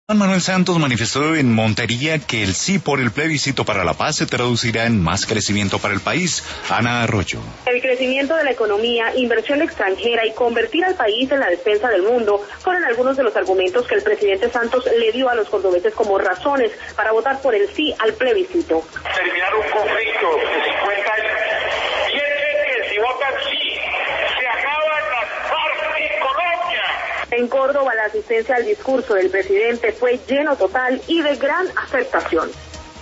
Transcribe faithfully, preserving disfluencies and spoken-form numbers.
Juan Manuel Santos manifestó en Montería que el sí por el plebiscito para la paz se traducirá en más crecimiento para el país. Ana Arroyo. El crecimiento de la economía, inversión extranjera y convertir al país en la despensa del mundo fueron algunos de los argumentos que el presidente Santos le dio a los cordobeses como razones para votar por el sí al plebiscito. Terminar un conflicto de cincuenta años. Piensen que si votan sí, se acaban las FARC en Colombia. En Córdoba, la asistencia al discurso del presidente fue lleno total y de gran aceptación.